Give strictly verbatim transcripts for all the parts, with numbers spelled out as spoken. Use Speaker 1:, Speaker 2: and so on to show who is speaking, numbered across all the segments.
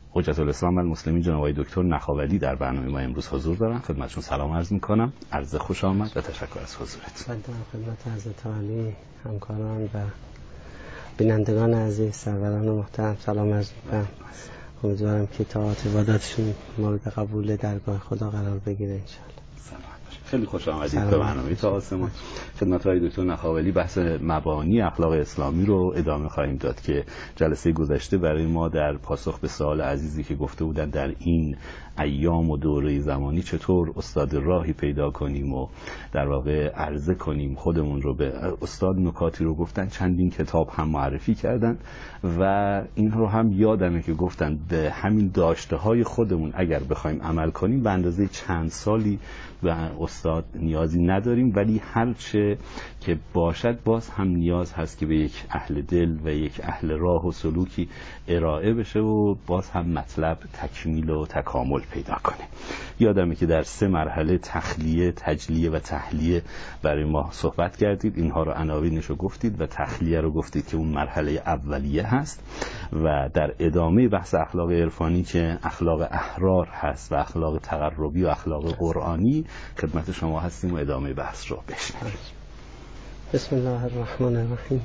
Speaker 1: حجت الاسلام المسلمین جناب آقای دکتر نخاولی در برنامه ما امروز حضور دارن. خدمتشون سلام عرض میکنم. عرض خوش آمد و تشکر از حضورتون.
Speaker 2: خدمت حضرت عالی، همکاران و بینندگان عزیز، سروران و محترم سلام عرض میکنم. امیدوارم که طاعات عباداتشون مورد قبول درگاه خدا قرار بگیره ان شاء الله.
Speaker 1: خیلی خوش آمدید به برنامه تا آسمان. خدمت های دکتر نخاولی بحث مبانی اخلاق اسلامی رو ادامه خواهیم داد که جلسه گذشته برای ما در پاسخ به سوال عزیزی که گفته بودن در این ایام و دوره زمانی چطور استاد راهی پیدا کنیم و در واقع عرضه کنیم خودمون رو به استاد، نکاتی رو گفتن، چندین کتاب هم معرفی کردن و این رو هم یادمه که گفتن به همین داشته های خودمون اگر بخوایم عمل کنیم به اندازه چند سالی و استاد نیازی نداریم، ولی هرچه که باشد باز هم نیاز هست که به یک اهل دل و یک اهل راه و سلوکی ارائه بشه و باز هم مطلب تکمیل و تکامل پیدا کنه. یادمه که در سه مرحله تخلیه، تجلیه و تحلیه برای ما صحبت کردید. اینها رو عناوینش رو گفتید و تخلیه رو گفتید که اون مرحله اولیه هست و در ادامه بحث اخلاق عرفانی که اخلاق احرار هست و اخلاق تقربی و اخلاق قرآنی خدمت شما هستیم و ادامه بحث رو بشنویم.
Speaker 2: بسم الله الرحمن الرحیم.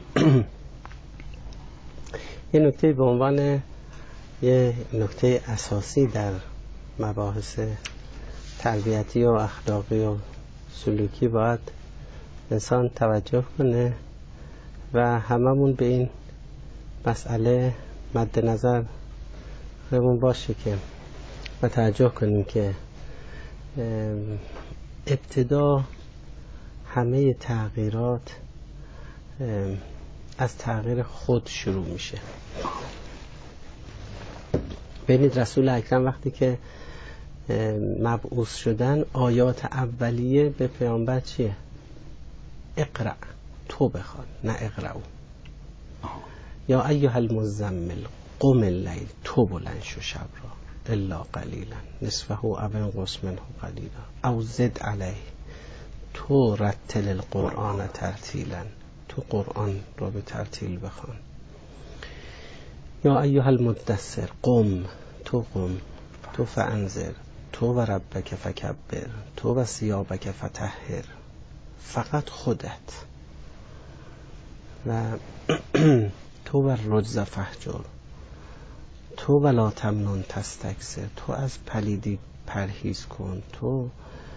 Speaker 2: یه نکته به عنوان یه نکته اساسی در مباحث تربیتی و اخلاقی و سلوکی باید انسان توجه کنه و هممون به این مسئله مد نظر همون باشه که و توجه کنیم که ابتدا همه تغییرات از تغییر خود شروع میشه. ببینید رسول اکرم وقتی که مبعوث شدن آیات اولیه به پیامبر چیه؟ اقرأ، تو بخوان، نه اقرأو. یا ایها المزمل قم اللیل، تو بلند شو شب را، الا قلیلا نصفه او انقص منه قلیلا او زد علیه، تو رتل القرآن ترتیلا، تو قرآن را به ترتیل بخوان. یا ایها المدثر قم، تو قم، تو فانذر، تو و ربک فکبر، تو و ثیابک فطهر، فقط خودت و تو و الرجز فهجر، تو ولا تمنن تستکثر، تو از پلیدی پرهیز کن، تو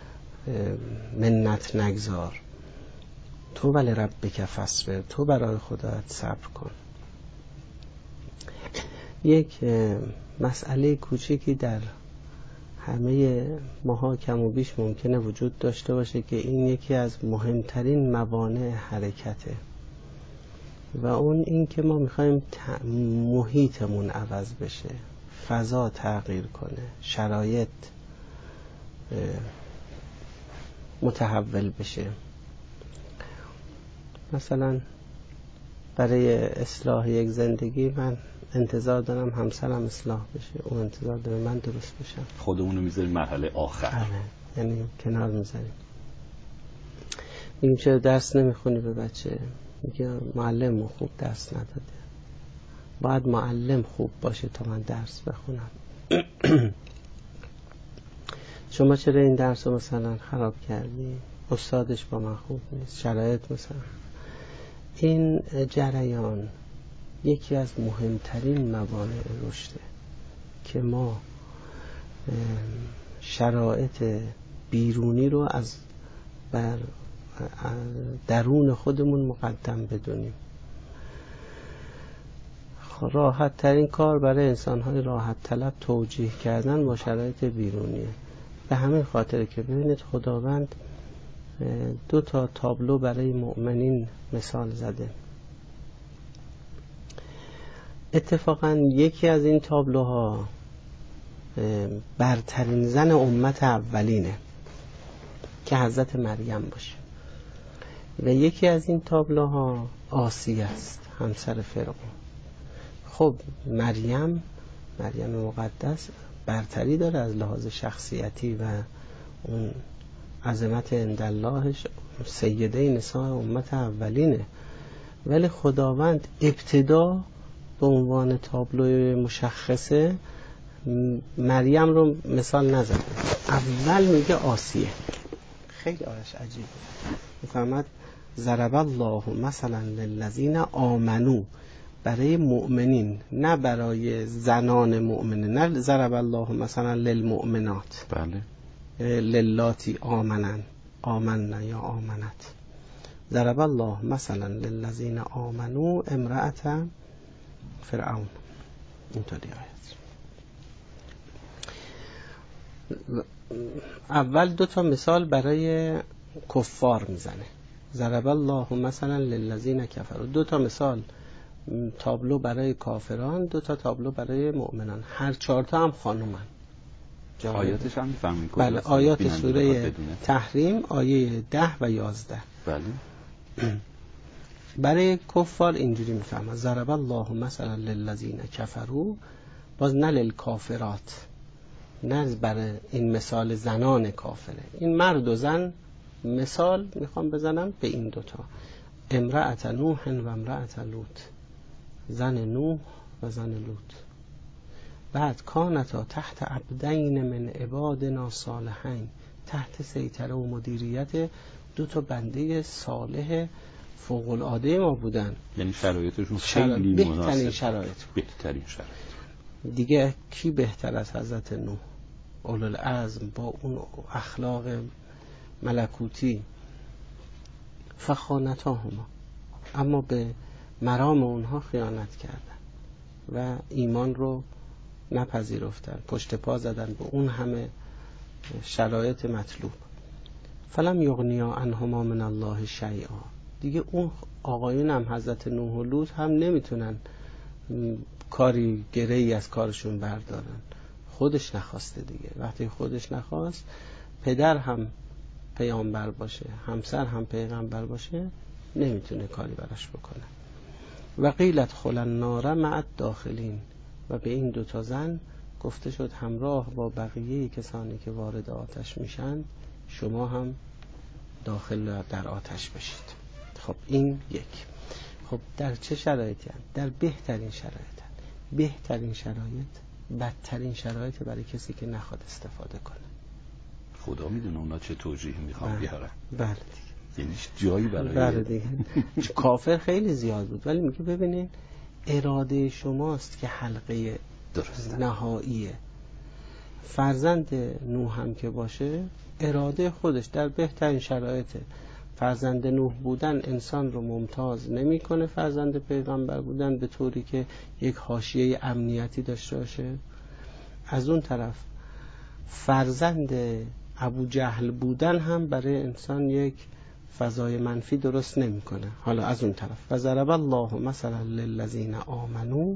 Speaker 2: منت نگذار، تو ولی ربک فاصبر، تو برای خودت صبر کن. یک مسئله کوچیکی در همه ماها کم و بیش ممکنه وجود داشته باشه که این یکی از مهمترین موانع حرکته و اون این که ما میخوایم محیطمون عوض بشه، فضا تغییر کنه، شرایط متحول بشه. مثلا برای اصلاح یک زندگی من انتظار دارم همسرم اصلاح بشه، اون انتظار داره من درست بشم.
Speaker 1: خودمونو میذاریم مرحله آخر.
Speaker 2: آره، یعنی کنار میذاریم. میگیم چرا درس نمیخونی به بچه؟ میگه معلم خوب درس نداده. باید معلم خوب باشه تا من درس بخونم. شما چرا این درس رو مثلا خراب کردی؟ استادش با من خوب نیست، شرایط مثلا. این جریان یکی از مهمترین موانع رشده که ما شرایط بیرونی رو از بر درون خودمون مقدم بدونیم. راحت ترین کار برای انسان‌های راحت طلب توجیه کردن با شرایط بیرونیه. به همین خاطر که ببینید خداوند دو تا تابلو برای مؤمنین مثال زده. اتفاقا یکی از این تابلوها برترین زن امت اولینه که حضرت مریم باشه و یکی از این تابلوها آسیه است، همسر فرعون. خب مریم مریم مقدس برتری داره از لحاظ شخصیتی و اون عظمت عنداللهش، سیده نساء امت اولینه، ولی خداوند ابتدا به عنوان تابلو مشخصه مریم رو مثال نزده. اول میگه آسیه، خیلی آیش عجیبه. میفهمد ضرب الله مثلا للذین آمنو، برای مؤمنین، نه برای زنان مؤمنه. نه ضرب الله مثلا للمؤمنات،
Speaker 1: بله،
Speaker 2: للاتی آمنن، آمنن یا آمنت. ضرب الله مثلا للذین آمنو امرأة فرعون. اینطوری آیت. اول دو تا مثال برای کفار میزنه. ضرب الله مثلا للذین کفروا، دو تا مثال تابلو برای کافران، دو تا تابلو برای مؤمنان. هر چهار تا هم خانومن.
Speaker 1: آیاتش هم میفهمین کجاست؟
Speaker 2: بله، آیات سوره تحریم آیه ده و یازده.
Speaker 1: بله.
Speaker 2: برای کفار اینجوری میفهمن ضرب الله مثلا للذین کفروا، باز نه للکافرات، نه برای این مثال زنان کافره. این مرد و زن مثال میخوام بزنم به این دوتا، امرأة نوح و امرأة لوط، زن نوح و زن لوط. بعد کانتا تحت عبدین من عبادنا صالحین، تحت سیطره و مدیریت دو تا بنده صالح فوق العاده ما بودن.
Speaker 1: یعنی شرایطشون خیلی مناسب،
Speaker 2: بهترین شرایط
Speaker 1: بهترین شرایط.
Speaker 2: دیگه کی بهتر از حضرت نوح اولوالعزم با اون اخلاق ملکوتی؟ فخانتاهما، اما به مرام اونها خیانت کردن و ایمان رو نپذیرفتن، پشت پا زدن به اون همه شرایط مطلوب. فلم یغنیا عنهما من الله شیئا، دیگه اون آقایون هم حضرت نوح و لوط هم نمیتونن کاری گره‌ای از کارشون بردارن. خودش نخواسته دیگه. وقتی خودش نخواست، پدر هم پیامبر باشه، همسر هم پیغمبر باشه، نمیتونه کاری براش بکنه. و قیلت خل النار مع الداخلین، و به این دوتا زن گفته شد همراه با بقیه کسانی که وارد آتش میشن شما هم داخل در آتش بشید. خب این یک. خب در چه شرایطی هم؟ در بهترین شرایط هم. بهترین شرایط بدترین شرایط برای کسی که نخواد استفاده کنه.
Speaker 1: خدا میدونه اونا چه توجیهی میخوان بیارن.
Speaker 2: بله دیگه.
Speaker 1: یعنی جایی برای
Speaker 2: بله دیگه. کافر خیلی زیاد بود، ولی میگه ببینین اراده شماست که حلقه
Speaker 1: درسته
Speaker 2: نهاییه. فرزند نوح هم که باشه، اراده خودش در بهترین شرایطه. فرزند نوح بودن انسان رو ممتاز نمیکنه، فرزند پیغمبر بودن به طوری که یک حاشیه امنیتی داشته باشه. از اون طرف فرزند ابو جهل بودن هم برای انسان یک فضای منفی درست نمیکنه. حالا از اون طرف فضرب الله مثلا للذین آمنو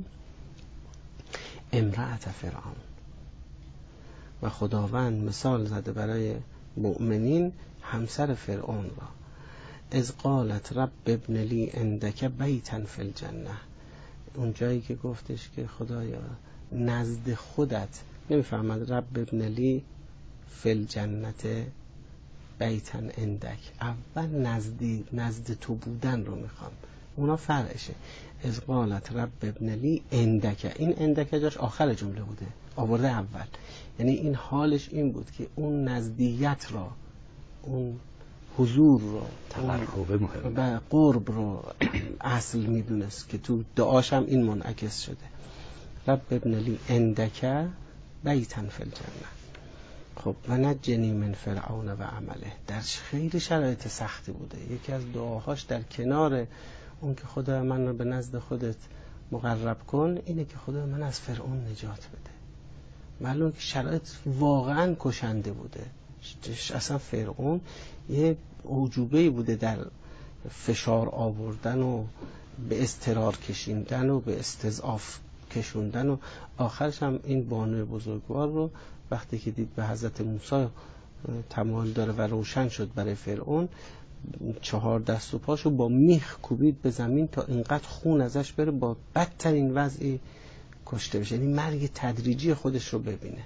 Speaker 2: امرأة فرعون، و خداوند مثال زده برای مؤمنین همسر فرعون را. اذ قالت رب ابن لی عندک بیتا فی الجنه، اون جایی که گفتش که خدایا نزد خودت، نمیفهمد رب ابن لی فی الجنه بیتا عندک، اول نزدی نزد تو بودن رو میخوام، اونا فرعشه. اذ قالت رب ابن لی عندک، این عندک جاش آخر جمله بوده، آورده اول. یعنی این حالش این بود که اون نزدیت را، اون حضور رو،
Speaker 1: تقرب مهم
Speaker 2: و قرب رو اصل میدونست که تو دعاش هم این منعکس شده. رب ابن لی عندک بیتا فی الجنه. خب و نجنی من فرعون و عمله، در خیلی شرایط سختی بوده. یکی از دعاهاش در کنار اون که خدا من رو به نزد خودت مقرب کن، اینه که خدا من از فرعون نجات بده. معلومه که شرایط واقعا کشنده بوده. اصلا فرعون یه اعجوبه‌ای بوده در فشار آوردن و به اضطرار کشیندن و به استضعاف کشوندن، و آخرش هم این بانوی بزرگوار رو وقتی که دید به حضرت موسی تمایل داره و روشن شد برای فرعون، چهار دست و پاشو با میخ کوبید به زمین تا اینقدر خون ازش بره، با بدترین وضعی کشته بشه. یعنی مرگ تدریجی خودش رو ببینه.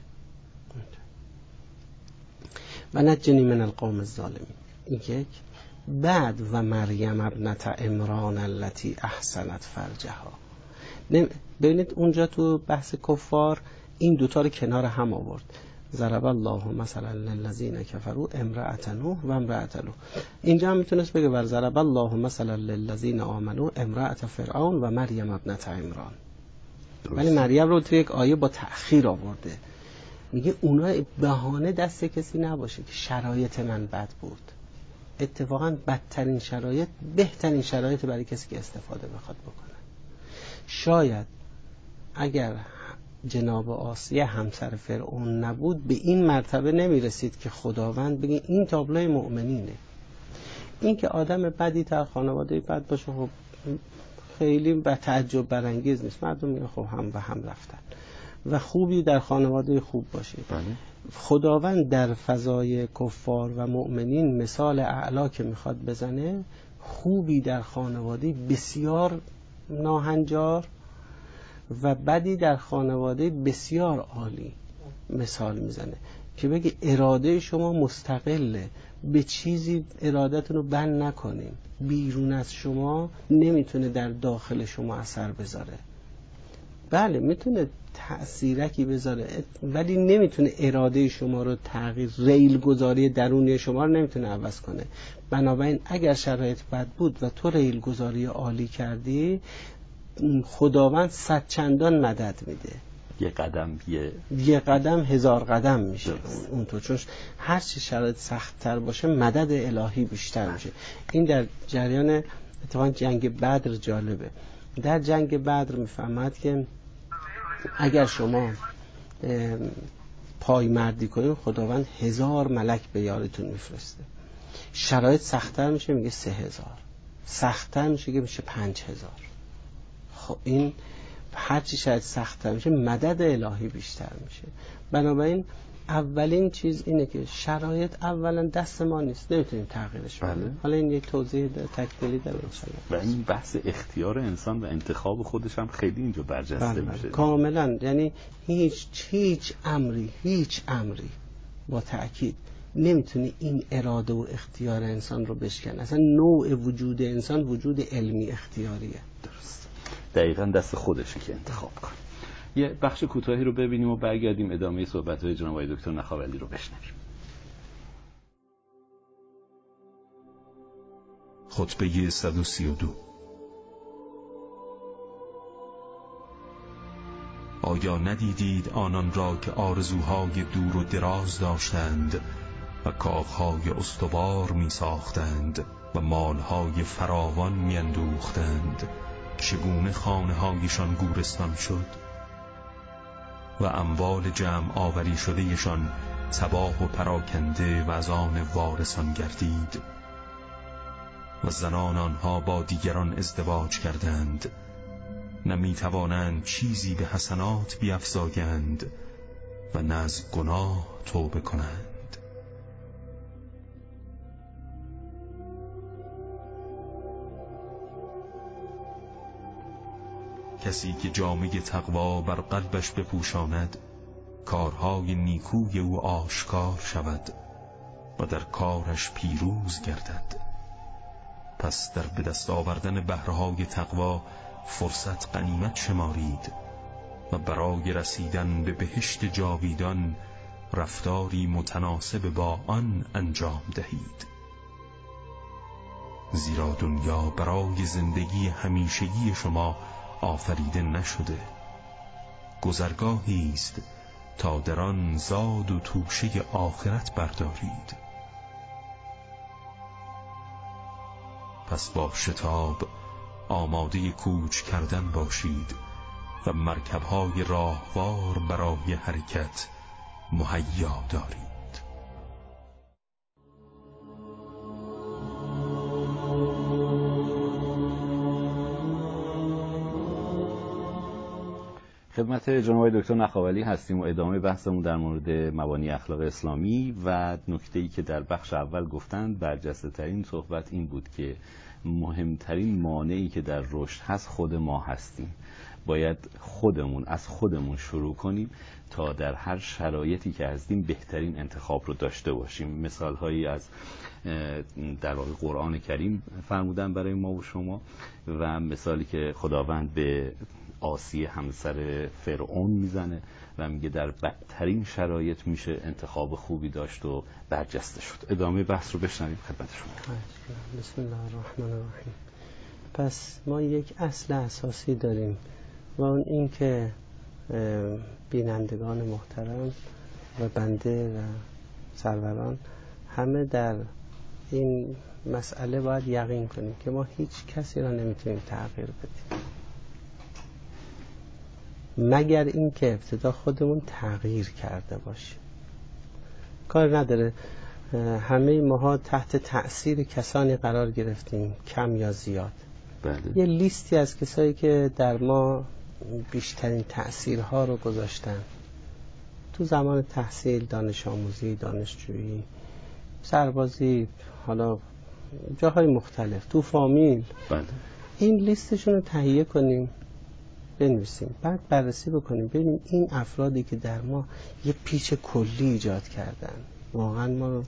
Speaker 2: و نجنی من القوم الظالمین، این یک. بعد و مریم ابنت عمران التي احسنت فرجها، ببینید اونجا تو بحث کفار این دوتا رو کنار هم آورد. ضرب الله مثلا للذین کفروا امرأة نوح و امرأة لوط. اینجا هم میتونست بگه ور ضرب الله مثلا للذین آمنوا امرأة فرعون و مریم ابنة عمران. ولی مریم رو تو یک آیه با تأخیر آورده. میگه اونا بهانه دست کسی نباشه که شرایط من بد بود. اتفاقا بدترین شرایط بهترین شرایط برای کسی که استفاده بخواد بکنه. شاید اگر جناب آسیه همسر فرعون نبود به این مرتبه نمیرسید که خداوند بگه این تابلوی مؤمنینه. این که آدم بدی در خانواده بد باشه خب خیلی به تعجب برانگیز نیست. مردم میگن خب هم و هم رفتن. و خوبی در خانواده خوب باشه.
Speaker 1: بله.
Speaker 2: خداوند در فضای کفار و مؤمنین مثال اعلا که میخواد بزنه، خوبی در خانواده بسیار ناهنجار و بدی در خانواده بسیار عالی مثال میزنه که بگه اراده شما مستقله، به چیزی ارادتون رو بند نکنین، بیرون از شما نمیتونه در داخل شما اثر بذاره. بله میتونه تأثیرکی بذاره ولی نمیتونه اراده شما رو تغییر، ریل گذاری درونی شما رو نمیتونه عوض کنه. بنابراین اگر شرایط بد بود و تو ریل گذاری عالی کردی، خداوند صد چندان مدد میده.
Speaker 1: یه قدم یه
Speaker 2: یه قدم هزار قدم میشه اونطور، چون هر چی شرایط سخت‌تر باشه مدد الهی بیشتر میشه. این در جریان اتفاقا جنگ بدر جالبه. در جنگ بدر میفهمد که اگر شما پای مردی کنید خداوند هزار ملک به یارتون میفرسته. شرایط سخت‌تر میشه میگه سه هزار، سخت‌تر میشه که میشه پنج هزار. خب این هرچی شاید سخت‌تر میشه مدد الهی بیشتر میشه. بنابراین اولین چیز اینه که شرایط اولا دست ما نیست، نمیتونیم تغییرش بدیم.
Speaker 1: بله.
Speaker 2: حالا این یک توضیح تکمیلی داره
Speaker 1: و این بحث اختیار انسان و انتخاب خودش هم خیلی اینجا برجسته
Speaker 2: بله
Speaker 1: میشه.
Speaker 2: بله. کاملا، یعنی هیچ هیچ امری هیچ امری با تأکید نمیتونه این اراده و اختیار انسان رو بشکنه. اصلا نوع وجود انسان وجود علمی اختیاریه.
Speaker 1: درست. دقیقاً دست خودشه که انتخاب کنه. یه بخش کوتاهی رو ببینیم و برگردیم ادامه صحبت‌های جناب آقای دکتر نخاولی رو بشنویم.
Speaker 3: خطبه صد و سی و دو. آیا ندیدید آنان را که آرزوهای دور و دراز داشتند و کاخهای استوار می ساختند و مالهای فراوان می اندوختند، چگونه خانه هایشان گورستان شد و اموال جمع آوری شدهشان تباه و پراکنده و از آن وارثان گردید و زنان آنها با دیگران ازدواج کردند، نمی توانند چیزی به حسنات بیفزایند و نه از گناه توبه کنند. کسی که جامه تقوا بر قلبش بپوشاند، کارهای نیکوی او آشکار شود و در کارش پیروز گردد. پس در به دست آوردن بهره‌های تقوا فرصت غنیمت شمارید و برای رسیدن به بهشت جاویدان رفتاری متناسب با آن انجام دهید. زیرا دنیا برای زندگی همیشگی شما آفریده نشده، گذرگاهی است تا در آن زاد و توشه آخرت بردارید. پس با شتاب آماده کوچ کردن باشید و مرکب‌های راهوار برای حرکت مهیا دارید.
Speaker 1: خدمت جناب آقای دکتر نخاولی هستیم و ادامه بحثمون در مورد مبانی اخلاق اسلامی و نکته‌ای که در بخش اول گفتند برجسته ترین صحبت این بود که مهمترین مانعی که در رشد هست خود ما هستیم. باید خودمون از خودمون شروع کنیم تا در هر شرایطی که هستیم بهترین انتخاب رو داشته باشیم. مثال هایی از در واقع قرآن کریم فرمودن برای ما و شما، و مثالی که خداوند به آسیه همسر فرعون میزنه و میگه در بدترین شرایط میشه انتخاب خوبی داشت و برجسته شد. ادامه بحث رو بشنویم خدمت شما.
Speaker 2: بسم الله الرحمن الرحیم. پس ما یک اصل اساسی داریم و اون این که بینندگان محترم و بنده و سروران همه در این مسئله باید یقین کنیم که ما هیچ کسی را نمیتونیم تغییر بدیم مگر این که ابتدا خودمون تغییر کرده باشیم. کار نداره همه ماها تحت تأثیر کسانی قرار گرفتیم، کم یا زیاد.
Speaker 1: بله.
Speaker 2: یه لیستی از کسایی که در ما بیشترین تأثیرها رو گذاشتن تو زمان تحصیل، دانش آموزی، دانشجویی، سربازی، حالا جاهای مختلف، تو فامیل.
Speaker 1: بله.
Speaker 2: این لیستشون رو تهیه کنیم، بنویسیم، بعد بررسی بکنیم، ببینیم این افرادی که در ما یه پیچ کلی ایجاد کردن، واقعا ما رو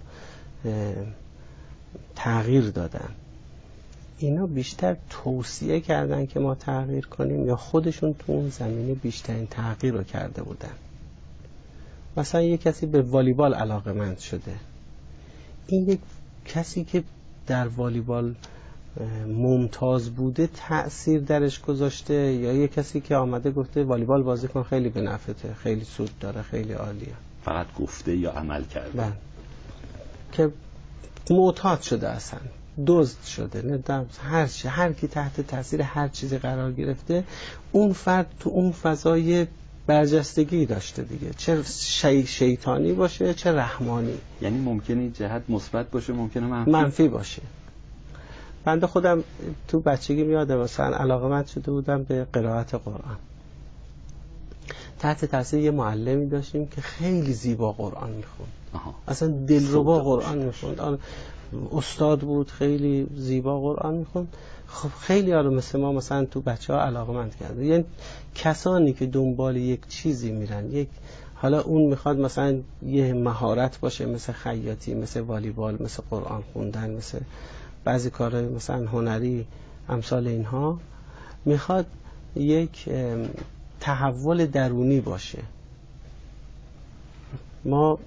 Speaker 2: تغییر دادن، اینا بیشتر توصیه کردن که ما تغییر کنیم یا خودشون تو اون زمینه بیشترین تغییر رو کرده بودن. مثلا یه کسی به والیبال علاقه‌مند شده، این یک کسی که در والیبال ممتاز بوده تأثیر درش گذاشته، یا یه کسی که آمده گفته والیبال بازی کن خیلی به نفعته، خیلی سود داره، خیلی عالیه،
Speaker 1: فقط گفته یا عمل کرده؟
Speaker 2: بله. که معتاد شده، اصلا دزد شده، نه هر چی، هر کی تحت تاثیر هر چیزی قرار گرفته، اون فرد تو اون فضای برجستگی داشته دیگه، چه شی شیطانی باشه چه رحمانی.
Speaker 1: یعنی ممکنه جهت مثبت باشه، ممکنه منفی,
Speaker 2: منفی باشه. بنده خودم تو بچگی میادم مثلا علاقه‌مند شده بودم به قرائت قرآن، تحت تاثیر یه معلمی داشتیم که خیلی زیبا قرآن میخوند، اصلا دلربا قرآن میخوند، استاد بود، خیلی زیبا قرآن میخوند. خب خیلی ها رو مثل ما مثلا تو بچه ها علاقه‌مند کرده. یعنی کسانی که دنبال یک چیزی میرن، یک حالا اون میخواد مثلا یه مهارت باشه، مثل خیاطی، مثل والیبال، مثل قرآن خوندن، مثل بعضی کارهای مثلا هنری، امثال اینها، میخواد یک تحول درونی باشه. ما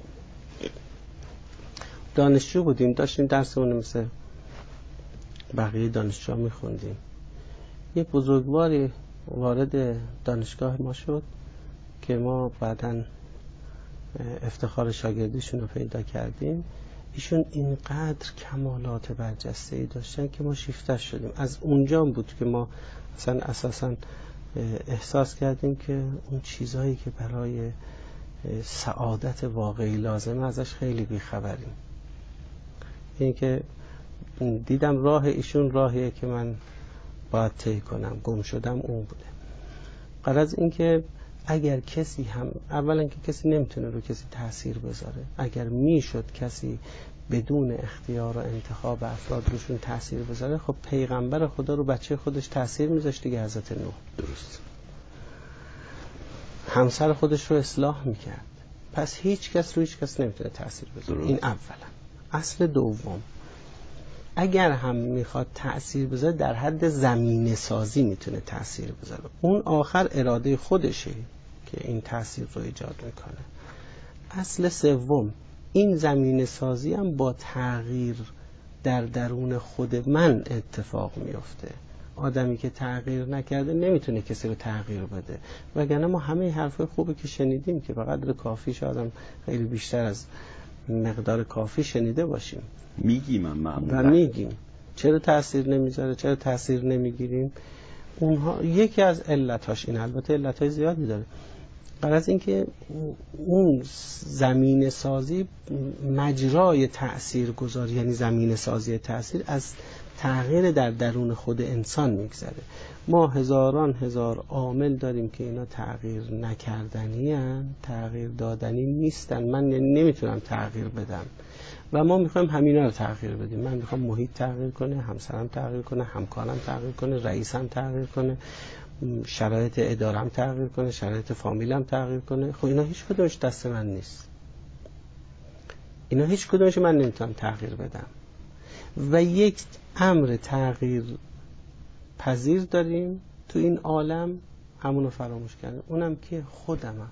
Speaker 2: دانشجو بودیم، داشتیم درسمون مثل بقیه دانشجوها میخوندیم. یه بزرگواری وارد دانشگاه ما شد که ما بعداً افتخار شاگردیشون رو پیدا کردیم. ایشون اینقدر کمالات برجسته‌ای داشتن که ما شیفته شدیم. از اونجا بود که ما مثلا اساساً احساس کردیم که اون چیزهایی که برای سعادت واقعی لازمه ازش خیلی بیخبریم. این که دیدم راه ایشون راهیه که من باید طی کنم، گم شدم اون بوده. غرض این که اگر کسی هم، اولا که کسی نمیتونه رو کسی تأثیر بذاره، اگر میشد کسی بدون اختیار و انتخاب افراد روشون تأثیر بذاره، خب پیغمبر خدا رو بچه خودش تأثیر میذاشت دیگه، حضرت نوح.
Speaker 1: درست.
Speaker 2: همسر خودش رو اصلاح میکرد. پس هیچ کس رو هیچ کس نمیتونه تأثیر بذاره. این اولا. اصل دوم، اگر هم میخواد تأثیر بذاره در حد زمینه سازی میتونه تأثیر بذاره. اون آخر اراده خودشه که این تأثیر رو ایجاد میکنه. اصل سوم، این زمینه سازی هم با تغییر در درون خود من اتفاق میفته. آدمی که تغییر نکرده نمیتونه کسی رو تغییر بده. وگرنه ما همه حرفای خوبی که شنیدیم که به قدر کافی شاید خیلی بیشتر از مقدار کافی شنیده باشیم،
Speaker 1: میگیم معمولا
Speaker 2: و میگیم چرا تأثیر نمیذاره، چرا تأثیر نمیگیریم. اونها یکی از علتاش این، البته علتای زیادی داره. غرض این که اون زمینه سازی مجرای تأثیر گذاری، یعنی زمینه سازی تأثیر از تغییر در درون خود انسان میگذره. ما هزاران هزار عامل داریم که اینا تغییر نکردنی هن، تغییر دادنی نیستن. من نمیتونم تغییر بدم و ما میخوایم همینا رو تغییر بدیم. من میخوام محیط تغییر کنه، همسرم تغییر کنه، همکارم تغییر کنه، رئیسم تغییر کنه. شرایط ادارم تغییر کنه، شرایط فامیلم تغییر کنه. خب اینا هیچ کدومش دست من نیست، اینا هیچ کدومش من نمیتونم تغییر بدم. و یک امر تغییر پذیر داریم تو این عالم، همونو فراموش کردم، اونم که خودمم.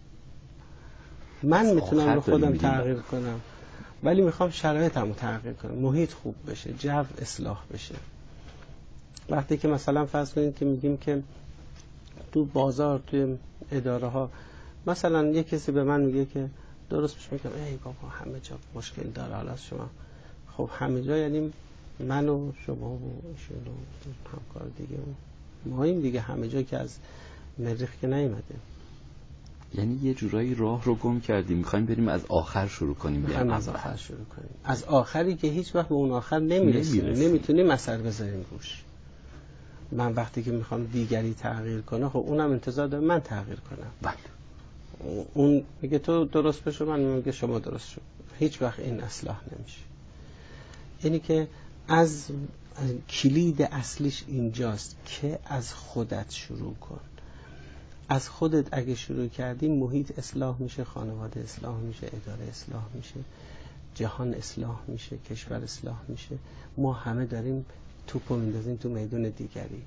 Speaker 2: من میتونم رو خودم تغییر کنم، ولی میخوام شرایطمو تغییر کنم، محیط خوب بشه، جو اصلاح بشه. وقتی که مثلا فرض کنید که میگیم که تو بازار، تو اداره ها، مثلا یک کسی به من میگه که درست میشه، میگم ای بابا همه جا مشکل داره، حالا شما خب همه جا یعنی من و شما و ایشون و همکار دیگه ما این دیگه همه جا که از مریخ که نیومده.
Speaker 1: یعنی یه جورایی راه رو گم کردیم، میخوایم بریم از آخر شروع کنیم.
Speaker 2: میخوایم از آخر شروع کنیم، از آخری که هیچ وقت به اون آخر نمیرسیم، نمیتونیم اثر بذاریم روش. من وقتی که میخوام دیگری تغییر کنه، خب اونم انتظار داره من تغییر کنم.
Speaker 1: بله.
Speaker 2: اون میگه تو درست بشو، من میگه شما درست شو. هیچ وقت این اصلاح نمیشه. یعنی که از کلید اصلیش اینجاست که از خودت شروع کن. از خودت اگه شروع کردی، محیط اصلاح میشه، خانواده اصلاح میشه، اداره اصلاح میشه، جهان اصلاح میشه، کشور اصلاح میشه. ما همه داریم توپو میندازیم تو میدون دیگری.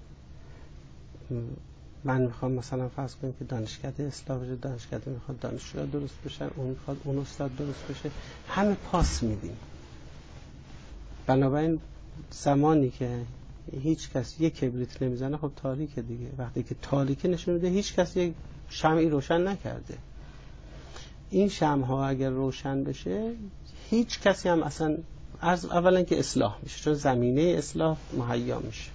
Speaker 2: من میخوام مثلا فرض کنیم که دانشکده اصلاح بشه، دانشکده میخواد دانشجو درست بشن، اون میخواد اون استاد درست بشه، همه پاس میدیم. بنابراین زمانی که هیچ کس یک کبریت نمیزنه، خب تاریکه دیگه. وقتی که تاریکه نشون میده هیچ کس یک شمعی روشن نکرده. این شمع‌ها اگر روشن بشه، هیچ کسی هم اصلا از اولا که اصلاح میشه، چون زمینه اصلاح مهیا میشه.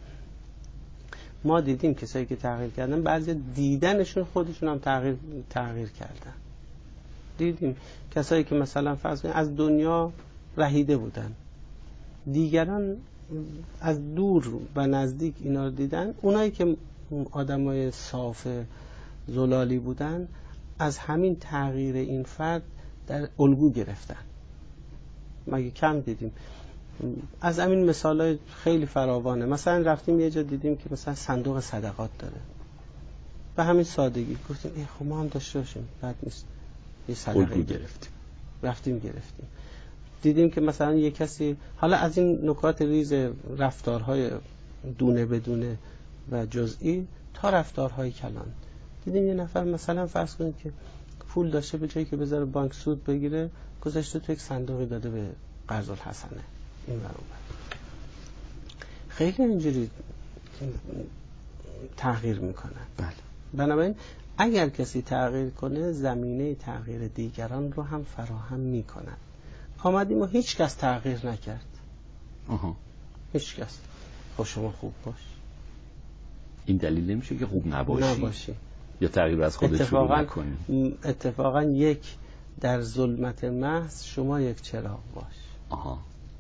Speaker 2: ما دیدیم کسایی که تغییر کردن، بعضی دیدنشون خودشون هم تغییر تغییر کردن. دیدیم کسایی که مثلا فرض کنید از دنیا رهیده بودن، دیگران از دور و نزدیک اینا رو دیدن. اونایی که آدمای صاف زلالی بودن، از همین تغییر این فرد در الگو گرفتن. مگه کم دیدیم؟ از همین مثالای خیلی فراوانه. مثلا رفتیم یه جا دیدیم که مثلا صندوق صدقات داره، به همین سادگی گفتیم ای خب ما هم داشته باشیم، بد نیست، یه صدقه گرفتیم، رفتیم گرفتیم. دیدیم که مثلا یه کسی، حالا از این نکات ریز رفتارهای دونه بدونه و جزئی تا رفتارهای کلان، دیدیم یه نفر مثلا فرض کنید که پول داشته، به جایی که بذاره بانک سود بگیره، گذاشته تو یک صندوقی داده به قرض الحسنه این ور اون. خیلی اینجوری تغییر میکنه.
Speaker 1: بله.
Speaker 2: بنابراین اگر کسی تغییر کنه، زمینه تغییر دیگران رو هم فراهم میکنه. آمدیم و هیچ کس تغییر نکرد.
Speaker 1: آها.
Speaker 2: هیچ کس. خب شما خوب باش.
Speaker 1: این دلیل نمیشه که خوب نباشی.
Speaker 2: نباشی.
Speaker 1: یا تغییر از خودت شروع نکنی.
Speaker 2: اتفاقا یک در ظلمت محض شما یک چراغ باش.
Speaker 1: آها.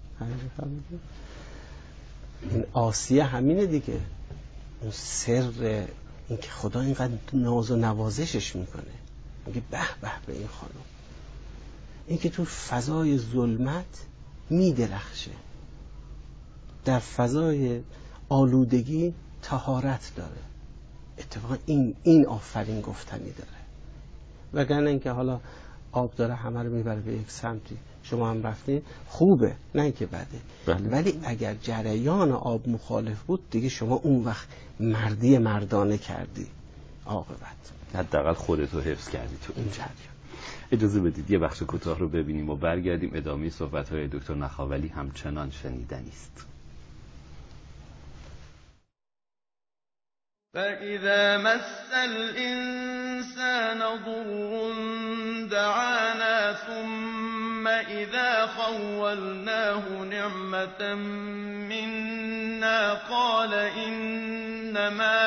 Speaker 2: این آسیه همینه دیگه. اون سر این که خدا اینقدر ناز و نوازشش میکنه، میگه به به به این خانم، این که تو فضای ظلمت میدرخشه، در فضای آلودگی طهارت داره. اتفاقا این این آفرین گفتنی داره. وگرنه اینکه حالا آب داره همه رو میبره به یک سمتی، شما هم رفتین، خوبه، نه اینکه بده.
Speaker 1: بله.
Speaker 2: ولی اگر جریان آب مخالف بود، دیگه شما اون وقت مردی مردانه کردی، عاقبت
Speaker 1: حداقل خودتو حفظ کردی تو این جریان. اجازه بدید یه بخش کوتاه رو ببینیم و برگردیم. ادامه صحبت‌های دکتر نخاولی همچنان شنیدنی است.
Speaker 4: فَإِذَا مَسَّ الْإِنسَانَ ضُرٌّ دَعَانَا ثُمَّ إِذَا خَوَّلْنَاهُ نِعْمَةً مِنَّا قَالَ إِنَّمَا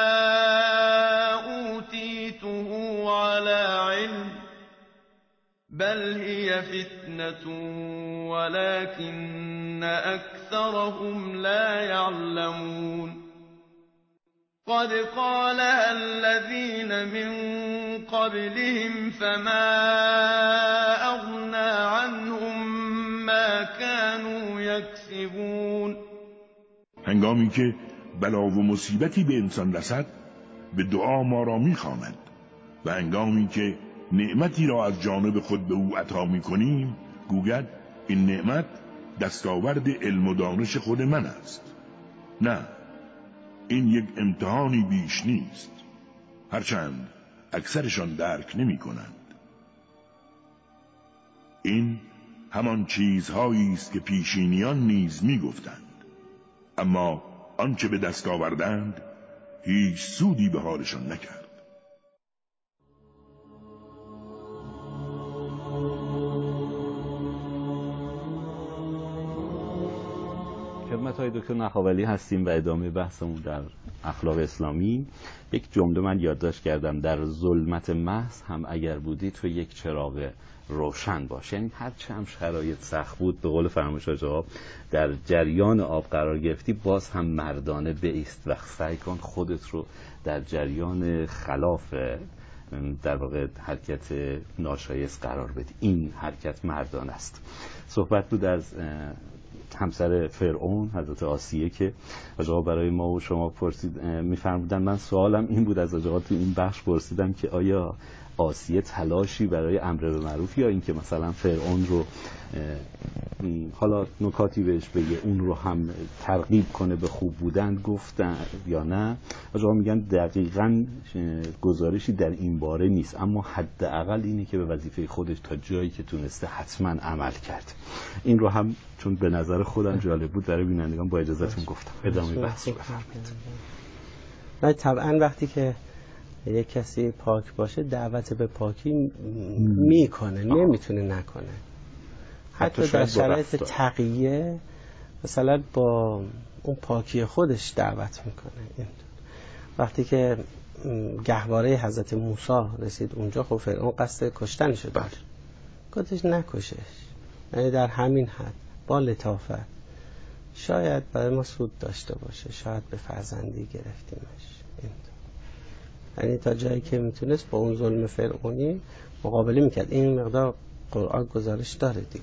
Speaker 4: أُوتِيتُهُ عَلَى عِلْمٍ بَلْ هِيَ فِتْنَةٌ وَلَكِنَّ أَكْثَرَهُمْ لَا يَعْلَمُونَ. قد قالها الذين من قبلهم فما أغنى عنهم ما كانوا يكسبون.
Speaker 5: هنگامی که بلا و مصیبتی به انسان رسد، به دعا ما را می‌خواند و هنگامی که نعمتی را از جانب خود به او عطا می‌کنیم گوید این نعمت دستاورد علم و دانش خود من است. نه، این یک امتحانی بیش نیست، هرچند اکثرشان درک نمی‌کنند. این همان چیزهایی است که پیشینیان نیز می‌گفتند، اما آنچه به دست آوردند هیچ سودی به حالشان نکرد.
Speaker 1: خدمت های دکتر نخاولی هستیم و ادامه بحثمون در اخلاق اسلامی. یک جمله من یادداشت کردم: در ظلمت محض هم اگر بودی تو یک چراغ روشن باش. یعنی هرچه هم شرایط سخت بود، به قول فرمایش آقا، در جریان آب قرار گرفتی باز هم مردانه بایست و سعی کن خودت رو در جریان خلاف در واقع حرکت ناشایست قرار بدی. این حرکت مردانه است. صحبت بود از همسر فرعون حضرت آسیه که آقا برای ما و شما پرسید میفرمودن. من سوالم این بود از آقا تو این بخش پرسیدم که آیا آسیه تلاشی برای امر به معروف یا اینکه مثلا فرعون رو حالا نکاتی بهش بگه اون رو هم ترغیب کنه به خوب بودن گفتن یا نه؟ آقا میگن دقیقاً گزارشی در این باره نیست، اما حداقل اینه که به وظیفه خودش تا جایی که تونسته حتما عمل کرد. این رو هم چون به نظر خودم جالب بود برای بینندگان با اجازهتون گفتم. ادامه بحث رو بفرمایید.
Speaker 2: نه طبعا وقتی که یک کسی پاک باشه دعوت به پاکی میکنه، نمیتونه نکنه. حتی, حتی در شرایط تقیه مثلا با اون پاکی خودش دعوت میکنه. وقتی که گهواره حضرت موسی رسید اونجا، خب فرعون قصد کشتنش داشت، گفتش نکشش، یعنی در همین حد با لطافت شاید برای ما سود داشته باشه، شاید به فرزندی گرفتیمش. یعنی تا جایی که میتونست با اون ظلم فرعونی مقابله میکرد. این مقدار قرآن گزارش داره دیگه.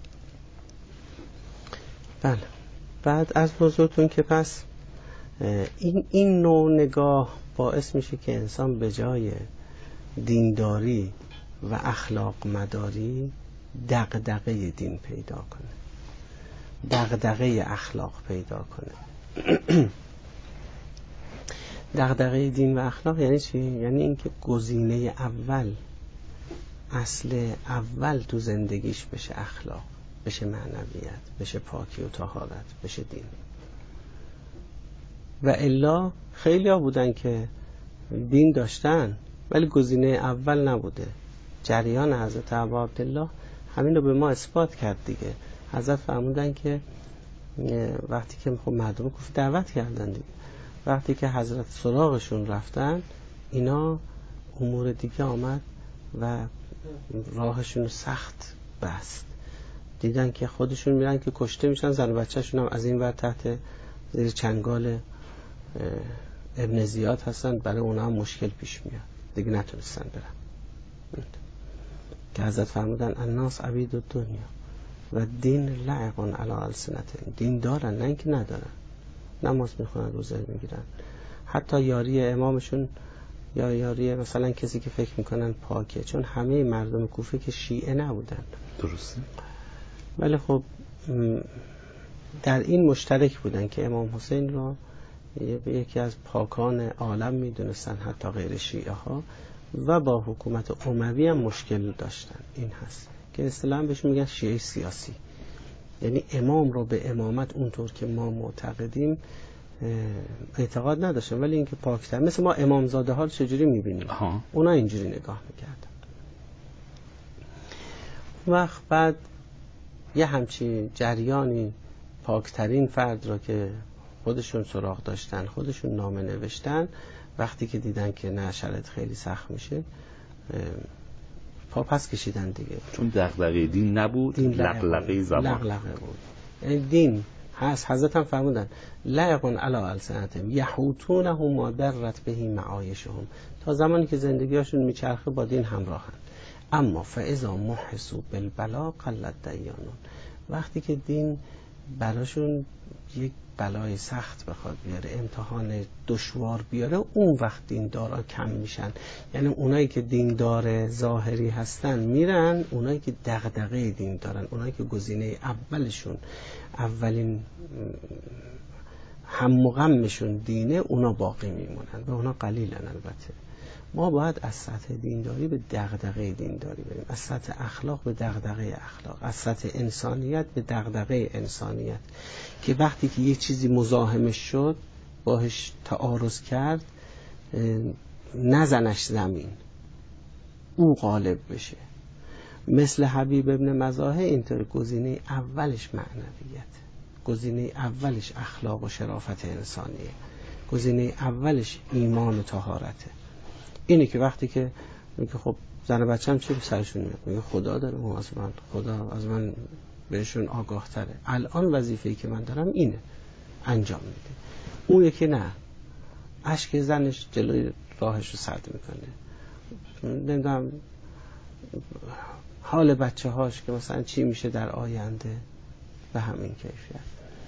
Speaker 2: بله. بعد از بزرگتون که پس این این نوع نگاه باعث میشه که انسان به جای دینداری و اخلاق مداری دغدغه دین پیدا کنه، دغدغه اخلاق پیدا کنه. دغدغه دین و اخلاق یعنی چی؟ یعنی اینکه گزینه اول، اصل اول تو زندگیش بشه اخلاق، بشه معنویت، بشه پاکی و طهارت، بشه دین. و الا خیلی ها بودن که دین داشتن ولی گزینه اول نبوده. جریان حضرت ابا عبدالله همین رو به ما اثبات کرد دیگه. حضرت فرمودن که وقتی که خب مردم کفر دعوت کردن دیگه، وقتی که حضرت سراغشون رفتن اینا امور دیگه آمد و راهشون سخت بست. دیدن که خودشون میرن که کشته میشن، زن و بچه‌شون هم از این ور تحت زیر چنگال ابن زیاد هستن، برای اونا هم مشکل پیش میاد، دیگه نتونستن برن. که حضرت فرمودن الناس عبید الدنیا و دین لعقون علی السنتهم. دین دارن، نه اینکه ندارن، نماز میخونن، روزه میگیرن، حتی یاری امامشون یا یاری مثلا کسی که فکر میکنن پاکه، چون همه مردم کوفه که شیعه نبودن.
Speaker 1: درسته.
Speaker 2: ولی خب در این مشترک بودن که امام حسین را یکی از پاکان عالم میدونستن، حتی غیر شیعه ها، و با حکومت اموی هم مشکل داشتن. این هست که اصطلاحاً بهش میگن شیعه سیاسی، یعنی امام رو به امامت اونطور که ما معتقدیم اعتقاد نداشتن، ولی اینکه پاکتر، مثل ما امامزاده ها رو چجوری میبینیم، اونا اینجوری نگاه میکردن. وقت بعد یه همچی جریانی پاکترین فرد را که خودشون سراغ داشتن، خودشون نامه نوشتن، وقتی که دیدن که نه شرایط خیلی سخت میشه پا پس کشیدن دیگه،
Speaker 1: چون دغدغه دین نبود، لغلغه زبان
Speaker 2: لغلغه بود. دین هست. حضرت هم فرمودن لعقون علی السنتهم یحوتونه ما درت بهی معایشهم. تا زمانی که زندگیاشون میچرخه با دین همراهن. اما فاذا محسوا بالبلا قلت دیانون. وقتی که دین براشون یک بلای سخت بخواد بیاره، امتحان دشوار بیاره، اون وقت دیندارا کم میشن. یعنی اونایی که دیندار ظاهری هستن میرن، اونایی که دغدغه دین دارن، اونایی که گزینه اولشون اولین هم غمشون دینه، اونا باقی میمونن و اونا قلیلن. البته ما باید از سطح دینداری به دغدغه دینداری بریم، از سطح اخلاق به دغدغه اخلاق، از سطح انسانیت به دغدغه انسانیت، که وقتی که یک چیزی مزاحمش شد، باهاش تعارض کرد، نزنش زمین، او غالب بشه. مثل حبیب ابن مزاحه اینطور، گزینه اولش معنویت، گزینه اولش اخلاق و شرافت انسانیه، گزینه اولش ایمان و طهارته. اینه که وقتی که میگه خب زن و بچه‌م چه به سرشون میاد، میگه خدا داره اون از من، خدا از من بهشون آگاه تره، الان وظیفه‌ای که من دارم اینه، انجام میده. اون یکی نه، اشک زنش جلوی راهش رو سد میکنه، نمیدونم حال بچه هاش که مثلا چی میشه در آینده، به همین کیفیت.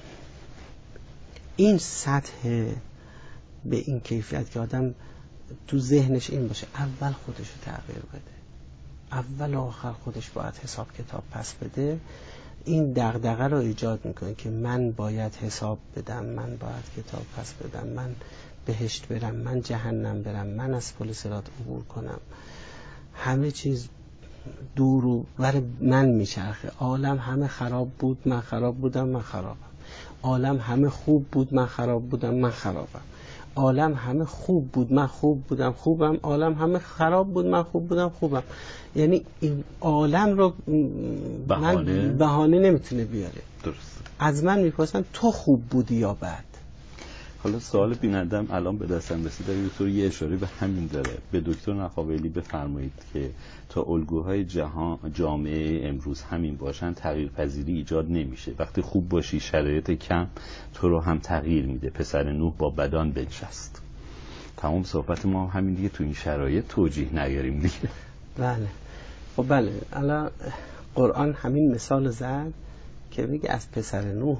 Speaker 2: این سطح به این کیفیت که آدم تو ذهنش این باشه اول خودش رو تغییر بده، اول آخر خودش باید حساب کتاب پس بده، این دغدغه رو ایجاد میکنه که من باید حساب بدم، من باید کتاب پس بدم، من بهشت برم، من جهنم برم، من از پل صراط عبور کنم، همه چیز دور و بر من میچرخه، عالم همه خراب بود من خراب بودم من خرابم، عالم همه خوب بود من خراب بودم من خرابم، عالم همه خوب بود من خوب بودم خوبم، عالم همه خراب بود من خوب بودم خوبم. یعنی این عالم رو بهانه بهانه نمیتونه بیاره.
Speaker 1: درست.
Speaker 2: از من میپرسن تو خوب بودی یا بد؟
Speaker 1: حالا سوال بینندم الان به دستم رسید، دکتر یه اشاره به همین داره. به دکتر نخاویلی بفرمایید که تا الگوهای جهان جامعه امروز همین باشن، تغییر پذیری ایجاد نمیشه. وقتی خوب باشی شرایط کم تو رو هم تغییر میده. پسر نوح با بدان بنشست. تمام صحبت ما همین دیگه، تو این شرایط توجیه نیاریم دیگه.
Speaker 2: بله. خب بله، الان قرآن همین مثال زد که میگه از پسر نوح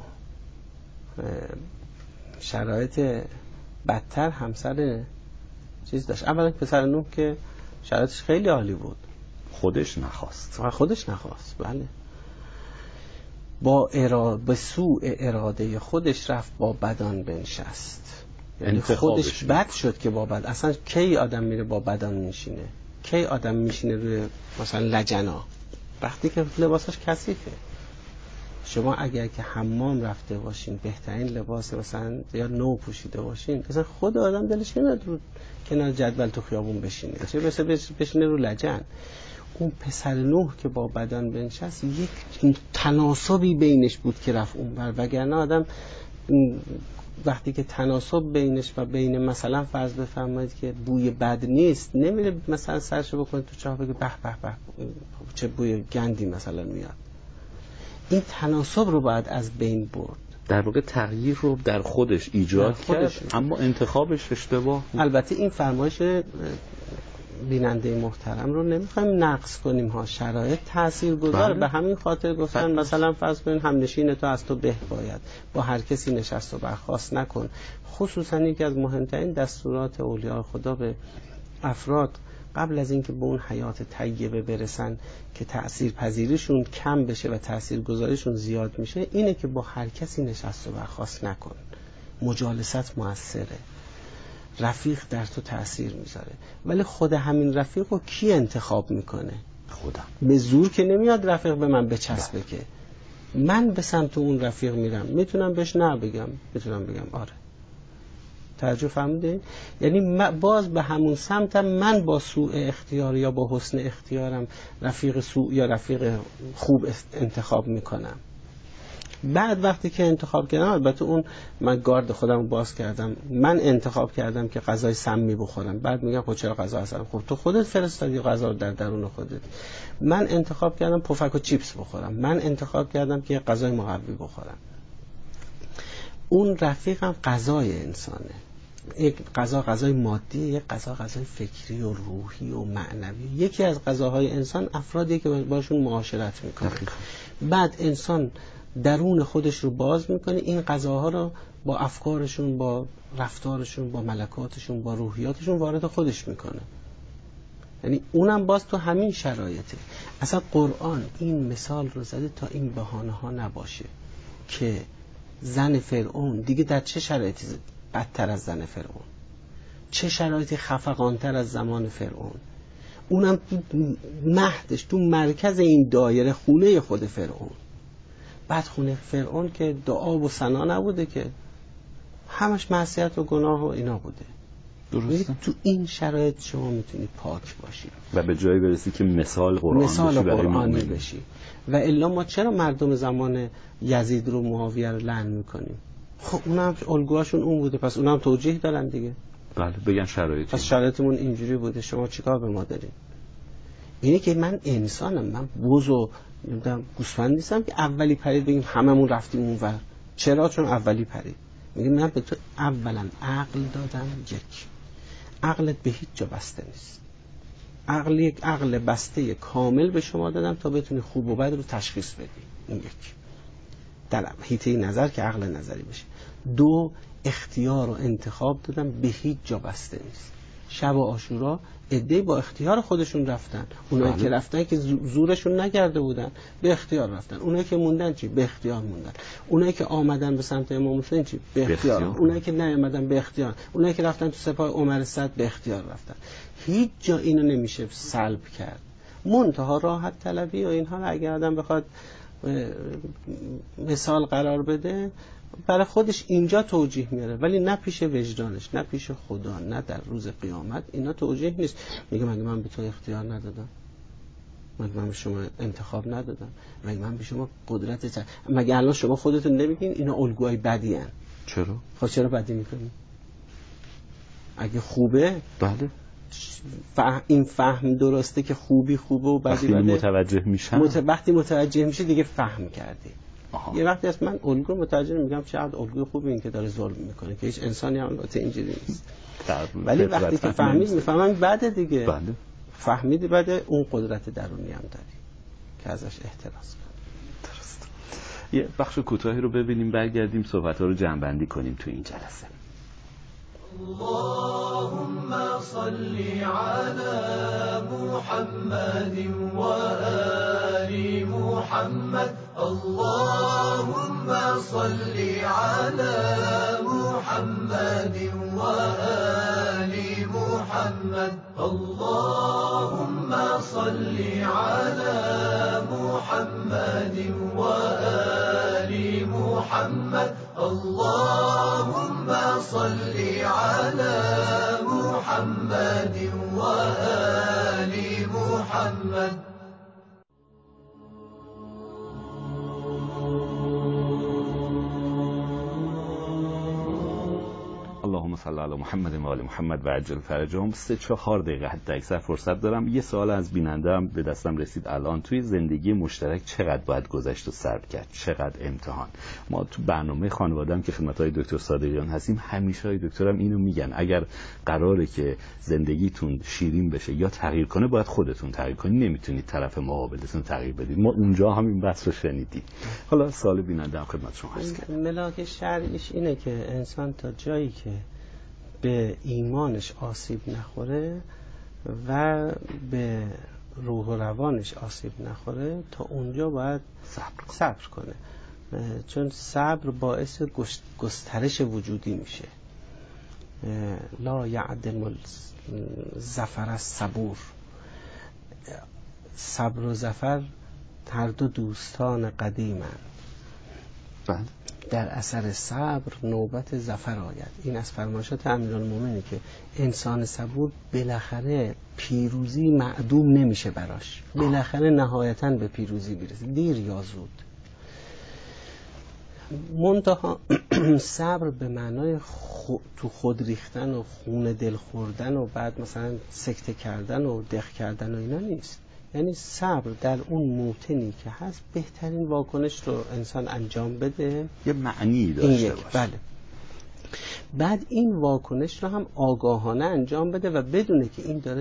Speaker 2: شرایط بدتر همسر چیز داشت. اولا پسر نوح که شرایطش خیلی عالی بود،
Speaker 1: خودش نخواست
Speaker 2: خودش نخواست بله، با اراده به سوء اراده خودش رفت با بدان بنشست. یعنی خودش بد شد که با بد. اصلا کی آدم میره با بدان میشینه؟ کی آدم میشینه روی مثلا لجنا؟ وقتی که لباسش کثیفه. شما اگر که حمام رفته باشین، بهترین لباس مثلا یا نو پوشیده باشین، مثلا خود آدم دلش نمیاد رو کنار جدول تو خیابون بشینه، چه برسه بشینه رو لجن. اون پسر نوح که با بدن بنشست، یک تناسبی بینش بود که رفت اونور، وگرنه آدم وقتی که تناسب بینش و بین مثلا فرض بفرمایید که بوی بد نیست، نمیره مثلا سرشو بکنه تو چاه بگه به به به چه بوی گندی مثلا میاد. این تناسب رو باید از بین برد.
Speaker 1: در واقع تغییر رو در خودش ایجاد کرد، اما انتخابش اشتباه بود.
Speaker 2: البته این فرمایش بیننده محترم رو نمیخوایم نقص کنیم ها، شرایط تاثیرگذار. به همین خاطر گفتن بله. مثلا فرض کنین همنشین تو از تو به باید با هر کسی نشست و برخاست نکن. خصوصا یکی از مهمترین دستورات اولیاء خدا به افراد قبل از اینکه به اون حیات طیبه برسن که تأثیر پذیریشون کم بشه و تأثیر گذاریشون زیاد میشه، اینه که با هر کسی نشست و برخاست نکن. مجالست موثره، رفیق در تو تأثیر میذاره، ولی خود همین رفیق رو کی انتخاب میکنه؟
Speaker 1: خودم.
Speaker 2: به زور که نمیاد رفیق به من بچسبه که من به سمت اون رفیق میرم. میتونم بهش نه بگم، میتونم بگم آره. توجه فرمودین؟ یعنی باز به همون سمتم من با سوء اختیار یا با حسن اختیارم رفیق سوء یا رفیق خوب انتخاب میکنم. بعد وقتی که انتخاب کردم، البته اون من گارد خودم رو باز کردم، من انتخاب کردم که غذای سمی بخورم، بعد میگم خب چرا غذا اصلا؟ خب تو خودت فرستادی غذا رو در درون خودت. من انتخاب کردم پفک و چیپس بخورم، من انتخاب کردم که غذای مقوی بخورم. اون رفیقم غذای انسانه. یک غذا غذای مادی، یک غذا غذای فکری و روحی و معنوی. یکی از غذاهای انسان افرادی که باشون معاشرت میکنه. بعد انسان درون خودش رو باز میکنه، این غذاها رو با افکارشون، با رفتارشون، با ملکاتشون، با روحیاتشون وارد خودش میکنه. یعنی اونم باز تو همین شرایطه. اصلا قرآن این مثال رو زده تا این بهانه ها نباشه که زن فرعون دیگه در چه شرایطی بدتر از زن فرعون، چه شرایطی خفقانتر از زمان فرعون، اونم تو مهدش، تو مرکز این دایره، خونه خود فرعون. بعد خونه فرعون که دعا و ثنا نبوده، که همش معصیت و گناه و اینا بوده. درسته. تو این شرایط شما میتونی پاک باشی
Speaker 1: و به جایی برسی که مثال قرآن
Speaker 2: مثال
Speaker 1: بشی،
Speaker 2: قرآنی بشی. و الا ما چرا مردم زمان یزید رو، معاویه رو لعن میکنیم؟ خب اونم الگوهاشون اون بوده، پس اونم توجیه دارن دیگه.
Speaker 1: بله، بگن شرایطی،
Speaker 2: پس شرایطمون اینجوری بوده، شما چیکار به ما دارین؟ اینه که من انسانم، من بز و نمیدونم گوسفند نیستم که اولی پرید بگیم هممون رفتیم اونور. چرا؟ چون اولی پرید. میگم من به تو اولا عقل دادم، یک، عقلت به هیچ جا بسته نیست. عقل یک عقل بسته کامل به شما دادم تا بتونی خوب و بد رو تشخیص بدی. این یک، در حیطه نظر که عقل نظری بشه. دو، اختیار و انتخاب دادم، به هیچ جا بسته نیست. شب عاشورا عده‌ای با اختیار خودشون رفتن، اونایی بله. که رفتن که زورشون نگرده بودن به اختیار رفتن، اونایی که موندن چی؟ به اختیار موندن. اونایی که آمدن به سمت امام حسین چی؟ به اختیار. به اختیار. اونایی که نیامدن به اختیار. اونایی که رفتن تو سپاه عمر صد به اختیار رفتن. هیچ جا اینو نمیشه سلب کرد. منتها راحت طلبی و اینها رو اگر آدم بخواد مثال قرار بده، برای خودش اینجا توجیه میاره، ولی نه پیش وجدانش، نه پیش خدا، نه در روز قیامت اینا توجیه نیست. میگه مگه من به تو اختیار ندادم؟ مگه من به شما انتخاب ندادم؟ مگه من به شما قدرت چه؟ مگه الان شما خودتون نمیگین اینا الگوهای بدی ان؟
Speaker 1: چرا؟
Speaker 2: خب چرا بدی میکنی؟ اگه خوبه،
Speaker 1: بله،
Speaker 2: فهم، این فهم درسته که خوبی خوبه و بدی بده.
Speaker 1: متوجه میشن،
Speaker 2: مت... وقتی متوجه میشه دیگه فهم کردی. آها. یه وقتی است من الگو متوجه میگم چقدر الگوی خوبی این که داره ظلم میکنه، که هیچ انسانی هم البته اینجوری نیست. ولی وقتی که فهمید میفهمم بعد دیگه.
Speaker 1: بله.
Speaker 2: فهمیدی بعد اون قدرت درونی هم داری که ازش احتراز کنی.
Speaker 1: درست. یه بخش کوتاهی رو ببینیم، برگردیم صحبت‌ها رو جمع‌بندی کنیم تو این جلسه.
Speaker 6: اللهم صل على محمد و آل محمد. اللهم صل على محمد و آل محمد. اللهم صل على محمد و آل محمد. اللهم صل على محمد و آل محمد.
Speaker 1: اللهم صل علی محمد و آل محمد و عجل فرجهم. سه چهار دقیقه حتی اکثر فرصت دارم. یه سوال از بیننده‌ام به دستم رسید الان، توی زندگی مشترک چقدر باید گذشت و صبر کرد؟ چقدر امتحان؟ ما تو برنامه خانواده‌ام که خدمت‌های دکتر صادقیان هستیم، همیشه های دکترم اینو میگن، اگر قراره که زندگیتون شیرین بشه یا تغییر کنه، باید خودتون تغییر کنید، نمیتونید طرف مقابلتون تغییر بدید. ما اونجا هم این بحث رو شنیدیم. حالا سوال بیننده‌ام خدمت شما هست.
Speaker 2: ملاک شرعیش اینه که انسان تا جایی که به ایمانش آسیب نخوره و به روح و روانش آسیب نخوره، تا اونجا باید صبر, صبر کنه، چون صبر باعث گسترش وجودی میشه. لا یعدم الظفر الصبور. صبر و ظفر هر دو دوستان قدیمند.
Speaker 1: بله.
Speaker 2: در اثر صبر نوبت ظفر آید. این از فرمایشات امیرالمومنینه که انسان صبور بالاخره پیروزی معدوم نمیشه براش، بالاخره نهایتاً به پیروزی میرسه، دیر یا زود. منتها صبر به معنای خو... تو خود ریختن و خون دل خوردن و بعد مثلا سکته کردن و دق کردن و اینا نیست. یعنی صبر در اون موطنی که هست بهترین واکنش رو انسان انجام بده،
Speaker 1: یه معنی داشته باشه.
Speaker 2: بله. بعد این واکنش رو هم آگاهانه انجام بده و بدونه که این داره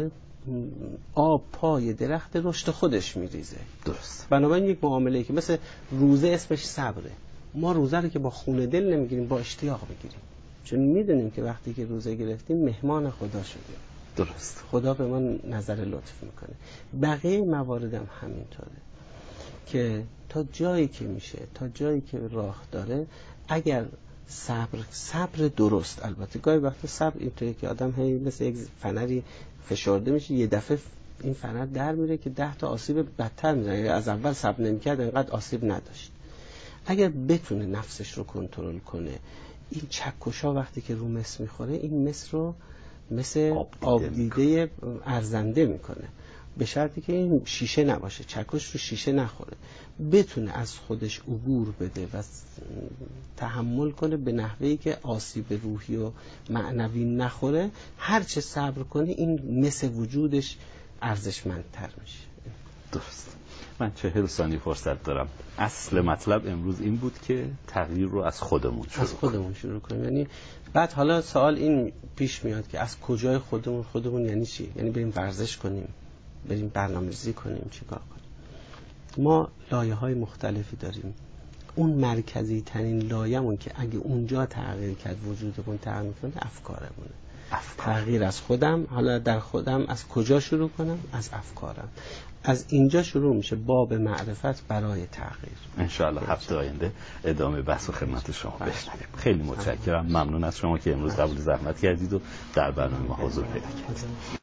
Speaker 2: آب پای درخت رشد خودش میریزه.
Speaker 1: درست.
Speaker 2: بنابراین یک معامله که مثل روزه اسمش صبره. ما روزه رو که با خون دل نمیگیریم، با اشتیاق میگیریم، چون میدونیم که وقتی که روزه گرفتیم مهمان خدا شدیم.
Speaker 1: درست.
Speaker 2: خدا به ما نظر لطف میکنه. بقیه مواردم همینطوره که تا جایی که میشه، تا جایی که راه داره، اگر صبر صبر درست، البته گاهی وقتا صبر اینطوری که آدم هی مثل یک فنری فشرده میشه، یه دفعه این فنر در میره که ده تا آسیب بدتر میزنه. از اول صبر نمیکرد انقدر آسیب نداشت. اگر بتونه نفسش رو کنترل کنه، این چکشا وقتی که رو مس میخوره، این مس رو مثل آب دیده ارزنده میکنه، به شرطی که این شیشه نباشه، چکش رو شیشه نخوره، بتونه از خودش عبور بده و تحمل کنه به نحوهی که آسیب روحی و معنوی نخوره. هرچه صبر کنه این مس وجودش ارزشمندتر میشه.
Speaker 1: درست. من چهل ثانیه فرصت دارم. اصل مطلب امروز این بود که تغییر رو از خودمون شروع
Speaker 2: از خودمون شروع کنیم. یعنی بعد حالا سوال این پیش میاد که از کجای خودمون؟ خودمون یعنی چی؟ یعنی بریم ورزش کنیم، بریم برنامه‌ریزی کنیم، چیکار کنیم؟ ما لایه‌های مختلفی داریم. اون مرکزی ترین لایه‌مون که اگه اونجا تغییر کرد وجودمون تغییر کنه، افکارمونه. افکار. تغییر از خودم. حالا در خودم از کجا شروع کنم؟ از افکارم. از اینجا شروع میشه باب معرفت برای تغییر.
Speaker 1: انشاءالله هفته آینده ادامه بحث و خدمت شما بشنویم. خیلی متشکرم. ممنون از شما که امروز قبول زحمت کردید و در برنامه ما حضور پیدا کردید.